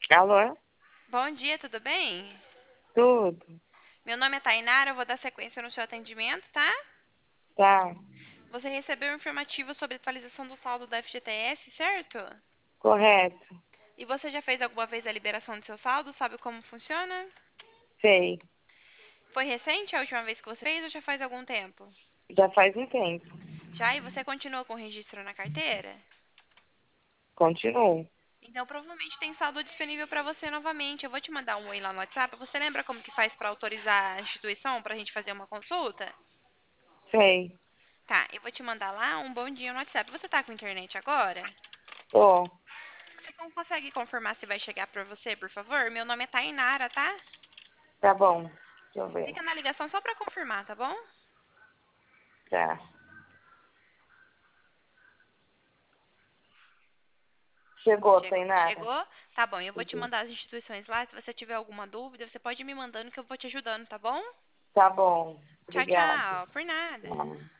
Alô? Bom dia, tudo bem? Tudo? Meu nome é Tainara, eu vou dar sequência no seu atendimento, tá? Tá, Você recebeu um informativo sobre atualização do saldo da FGTS, certo? correto. E você já fez alguma vez a liberação do seu saldo? Sabe como funciona? Sei. Foi recente a última vez que você fez ou já faz algum tempo? Já faz um tempo. Já, e você continuou com o registro na carteira? Continuo. Então provavelmente tem saldo disponível para você novamente. Eu vou te mandar um oi lá no WhatsApp. Você lembra como que faz para autorizar a instituição para a gente fazer uma consulta? Sei. Tá, eu vou te mandar lá um bom dia no WhatsApp. Você tá com internet agora? Tô. Você não consegue confirmar se vai chegar pra você, por favor? Meu nome é Tainara, tá? Tá bom. Deixa eu ver. Fica na ligação só pra confirmar, tá bom? Tá. Chegou, Tainara? Chegou? Tá bom, eu vou te Chegou. mandar as instituições lá. Se você tiver alguma dúvida, você pode ir me mandando que eu vou te ajudando, tá bom? Tá bom. Tchau, Obrigada. tchau. Por nada. Tá.